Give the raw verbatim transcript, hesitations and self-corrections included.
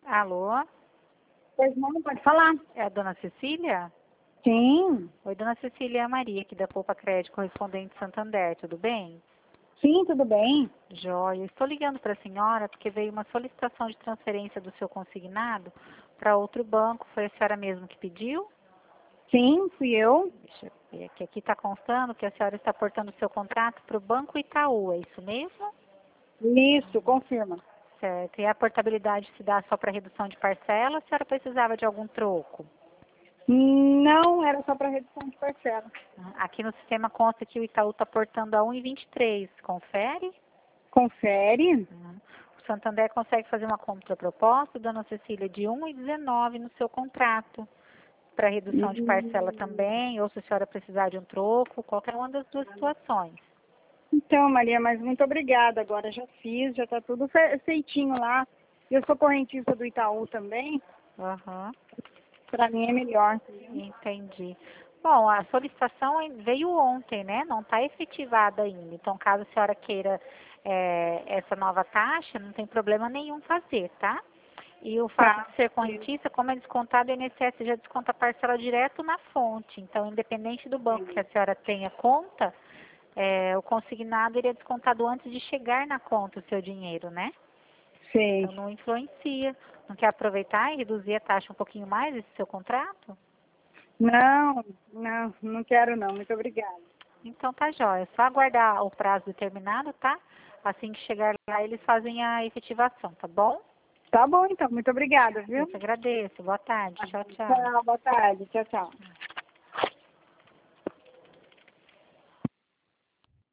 Alô? Pois não, pode falar. É a dona Cecília? Sim, Oi, dona Cecília, é a Maria aqui da Poupa Crédito Correspondente Santander, tudo bem? sim, tudo bem. Joia. Estou ligando para a senhora porque veio uma solicitação de transferência do seu consignado para outro banco. Foi a senhora mesmo que pediu? Sim, fui eu. Deixa eu ver aqui. Aqui está constando que a senhora está portando o seu contrato para o Banco Itaú, é isso mesmo? Isso, confirma. Certo. E a portabilidade se dá só para redução de parcela ou a senhora precisava de algum troco? Não, era só para redução de parcela. Aqui no sistema consta que o Itaú está portando a um e vinte e três. Confere? Confere. Uhum. O Santander consegue fazer uma contraproposta, dona Cecília, de um e dezenove no seu contrato, para redução de parcela também, ou se a senhora precisar de um troco, qualquer uma das duas situações. Então, Maria, mas muito obrigada. Agora já fiz, já está tudo fe- feitinho lá. Eu sou correntista do Itaú também. Aham, Para mim é melhor. entendi. Bom, a solicitação veio ontem, né? Não está efetivada ainda. Então, caso a senhora queira eh, essa nova taxa, não tem problema nenhum fazer, tá? E o fato Tá. de ser correntista, como é descontado, o I N S S já desconta a parcela direto na fonte. Então, independente do banco que a senhora tenha conta, é, o consignado iria descontado antes de chegar na conta o seu dinheiro, né? Sei. Então, não influencia. Não quer aproveitar e reduzir a taxa um pouquinho mais desse seu contrato? Não, não, não quero não. Muito obrigada. Então, tá jóia. É só aguardar o prazo determinado, tá? Assim que chegar lá, eles fazem a efetivação, tá bom? Tá bom, então. Muito obrigada, Eu viu? te agradeço. Boa tarde. Tchau, tchau. Tchau, boa tarde. Tchau, tchau.